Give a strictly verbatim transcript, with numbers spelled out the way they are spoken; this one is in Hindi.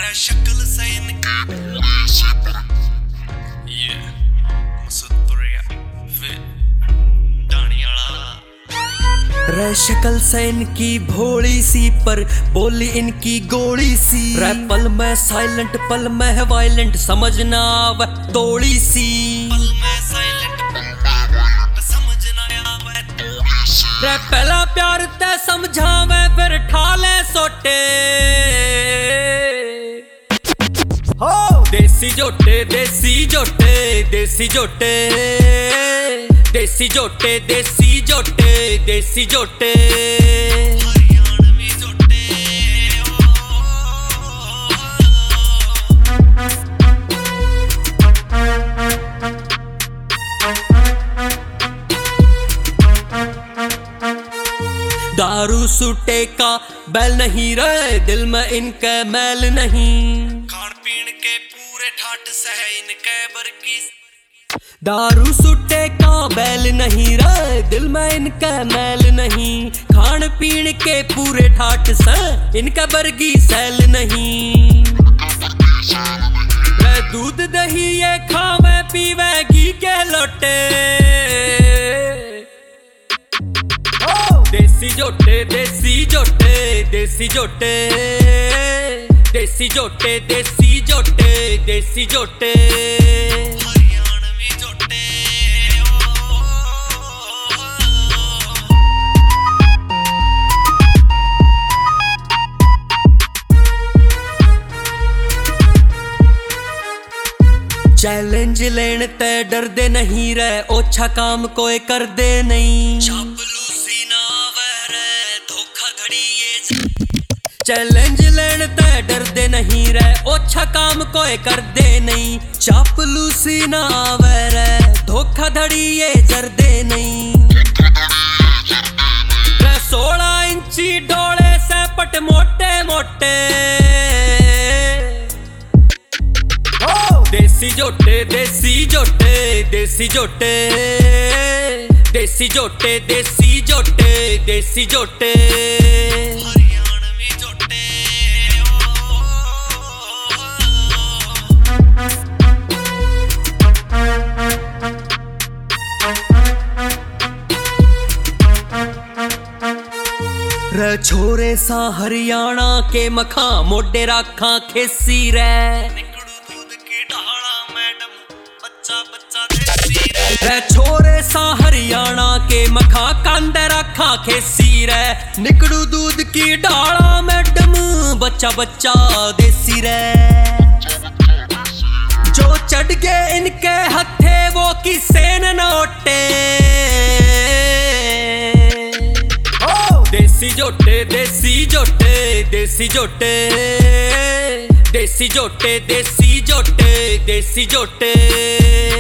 रे शक्ल से इनकी ये मसुतरिया फिर दानियाला रे शक्ल से इनकी भोली सी पर बोली इनकी गोली सी रे पल में साइलेंट पल में है वायलेंट समझना आवे तोड़ी सी पल में साइलेंट समझना आवे तोड़ी सी रे पहला प्यार ते समझावे फिर ठाले सोटे हो देसी जोटे देसी जोटे देसी जोटे देसी जोटे देसी जोटे देसी जोटे हरियाणवी जोटे दारू सूटे का बैल नहीं रहे दिल में इनके मैल नहीं खान पीन के पूरे ठाट सह इनके बरगी दारू सूटे का बैल नहीं रहे दिल में इनका मैल नहीं खान पीन के पूरे ठाट सह इनका बरगी सैल नहीं रे दूध दही ये खावे पीवे घी के लोटे देसी जोटे देसी जोटे देसी जोटे देसी जोटे देसी जोटे देसी जोटे हरियाणवी जोटे चैलेंज लेने ते डरदे नहीं रहे ओछा काम कोई कर दे नहीं चैलेंज लेने ते डरदे नहीं रहे ओछा काम कोई कर दे नहीं चापलूसी ना आवे रे धोखाधड़ी ये जरदे नहीं रे सोलह इंची डोले से पट मोटे मोटे देसी जोटे देसी जोटे देसी जोटे देसी जोटे देसी जोटे देसी जोटे रे छोरे सा हरियाणा के मखा मोटे राखा खेसी रे निकड़ू दूध की ढाला मैडम बच्चा बच्चा देसी रे रे छोरे सा हरियाणा के मखा कांदे राखा खेसी रे निकड़ू दूध की ढाला मैडम बच्चा बच्चा देसी रे जो चढ़ गए इनके हथे वो किसे न नोटे देसी जोटे देसी जोटे देसी जोटे देसी जोटे देसी जोटे देसी जोटे